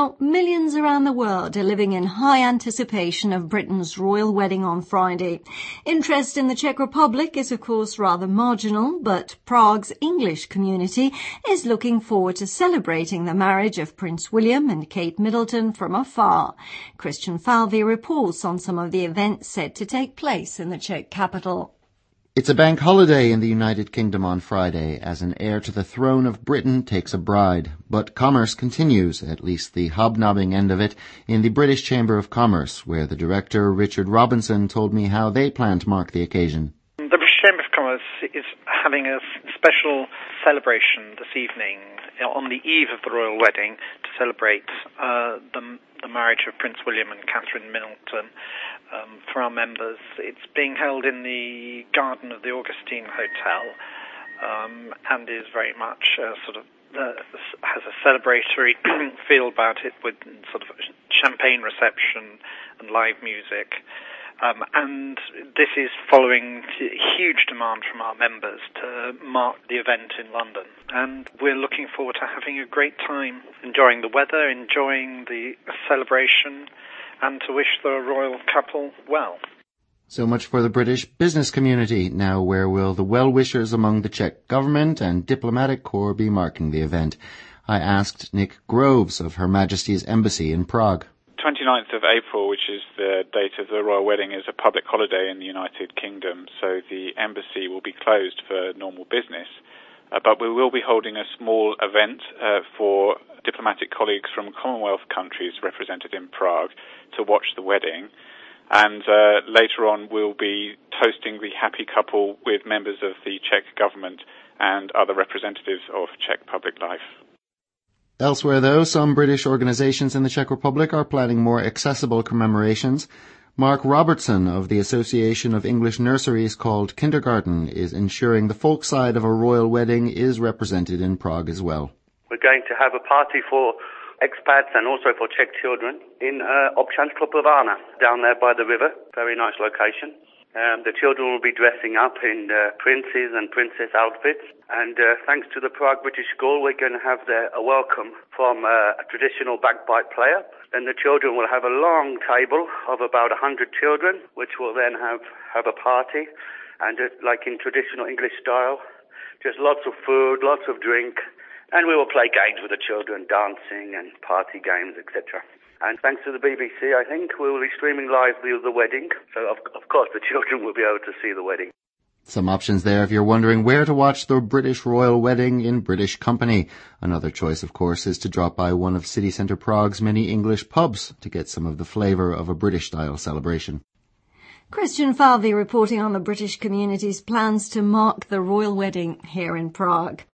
Well, millions around the world are living in high anticipation of Britain's royal wedding on Friday. Interest in the Czech Republic is, of course, rather marginal, but Prague's English community is looking forward to celebrating the marriage of Prince William and Kate Middleton from afar. Christian Falvey reports on some of the events set to take place in the Czech capital. It's a bank holiday in the United Kingdom on Friday as an heir to the throne of Britain takes a bride. But commerce continues, at least the hobnobbing end of it, in the British Chamber of Commerce, where the director, Richard Robinson, told me how they plan to mark the occasion. The British Chamber of Commerce is having a special celebration this evening on the eve of the royal wedding to celebrate the marriage of Prince William and Catherine Middleton for our members. It's being held in the garden of the Augustine Hotel and is very much has a celebratory feel about it with sort of champagne reception and live music. And this is following huge demand from our members to mark the event in London. And we're looking forward to having a great time, enjoying the weather, enjoying the celebration, and to wish the royal couple well. So much for the British business community. Now, where will the well-wishers among the Czech government and diplomatic corps be marking the event? I asked Nick Groves of Her Majesty's Embassy in Prague. 29th of April, which is the date of the royal wedding, is a public holiday in the United Kingdom, so the embassy will be closed for normal business. But we will be holding a small event for diplomatic colleagues from Commonwealth countries represented in Prague to watch the wedding. And later on, we'll be toasting the happy couple with members of the Czech government and other representatives of Czech public life. Elsewhere, though, some British organisations in the Czech Republic are planning more accessible commemorations. Mark Robertson of the Association of English Nurseries called Kindergarten is ensuring the folk side of a royal wedding is represented in Prague as well. We're going to have a party for expats and also for Czech children in Občansko Plávna, down there by the river. Very nice location. The children will be dressing up in princes and princess outfits. And thanks to the Prague British School, we're going to have a welcome from a traditional bagpipe player. Then the children will have a long table of about 100 children, which will then have a party. And like in traditional English style, just lots of food, lots of drink. And we will play games with the children, dancing and party games, etc. And thanks to the BBC, I think, we will be streaming live the wedding. So, of course, the children will be able to see the wedding. Some options there if you're wondering where to watch the British royal wedding in British company. Another choice, of course, is to drop by one of city centre Prague's many English pubs to get some of the flavour of a British-style celebration. Christian Falvey reporting on the British community's plans to mark the royal wedding here in Prague.